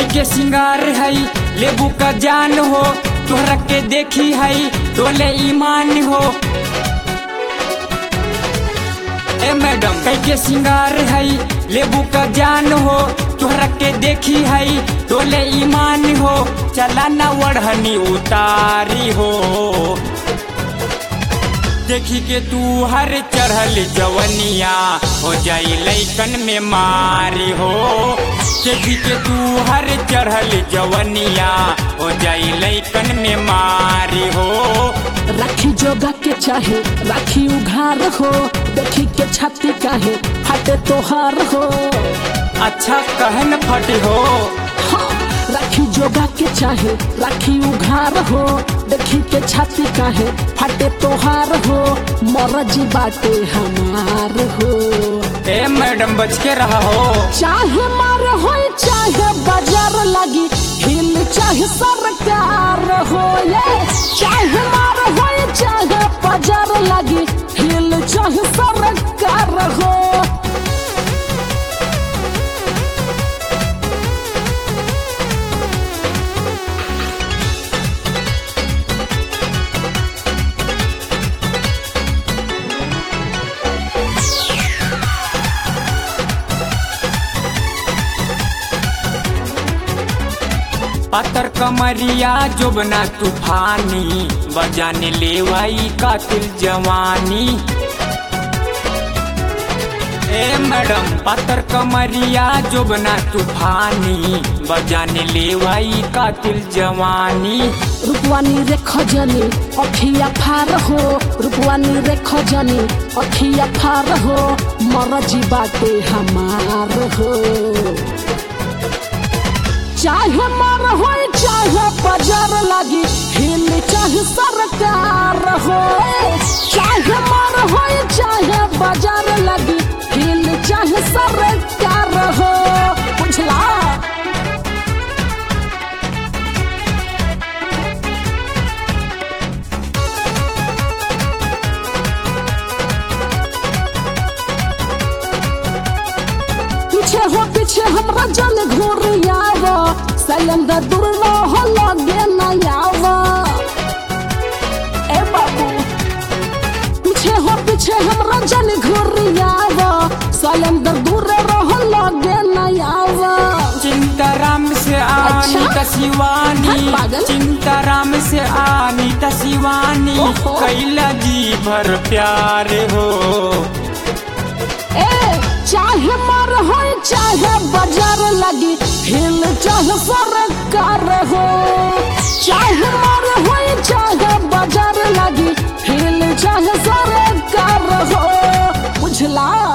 के सिंगार है लेबू का जान हो, तोहरा के देखी है डोले ईमान हो। ए मैडम कई के सिंगार है लेबू का जान हो, तोहरा के देखी है डोले ईमान हो। चला ना वढ़नी उतारी हो, देखी के तू हर चढ़ल जवनिया हो जाई लैकन में मारी हो। देखी के तू हर चढ़ल जवनिया हो जाई लैकन में मारी हो। राखी जोगा के चाहे राखी उघार हो, देखी के छाती काहे फटे तोहार हो। अच्छा कहन फटे हो, हाँ, राखी जोगा के चाहे राखी उघार हो, देखी के छाती काहे फटे तोहार हो। मरजी बाटे हमार हो। ए मैडम बच के रहा हो, चाहे मार हो चाहे बाजार लगी, हिल चाहे सरकार हो। ये चाहे मार हो चाहे बाजार लगी, हिल चाहे सरकार हो। पातर कमरिया जोबना तूफानी, बजाने लेवाई कातिल जवानी। ए मैडम पातर कमरिया जोबना तूफानी, बजाने लेवाई कातिल जवानी। रूपवानी रे खजनी अखिया फार हो, रूपवानी रे खजनी अखिया फार हो। मरजी बाटे हमार हो। चाहे मार हो चाहे बाजार लगी, हिल चाहे सरकार हो। चाहे मार हो चाहे बाजार लगी, हिल चाहे सरकार हो। बुझला पीछे हो पीछे हमरा जल घूरियावा, सैलेंडर दूर हो लगे नयावा। ए बाबू पीछे हो पीछे हमरा जल घूरियावा, सैलेंडर दूर हो लगे नयावा। चिंताराम से आनी तसिवानी, पागल। चिंताराम से आनी तसिवानी, कैला जी भर प्यार हो। चाहे मार हो चाहे बाजार लगी, हिल चाहे सरकार हो। चाहे मार हो चाहे बाजार लगी, हिल चाहे सरकार हो। बुझला।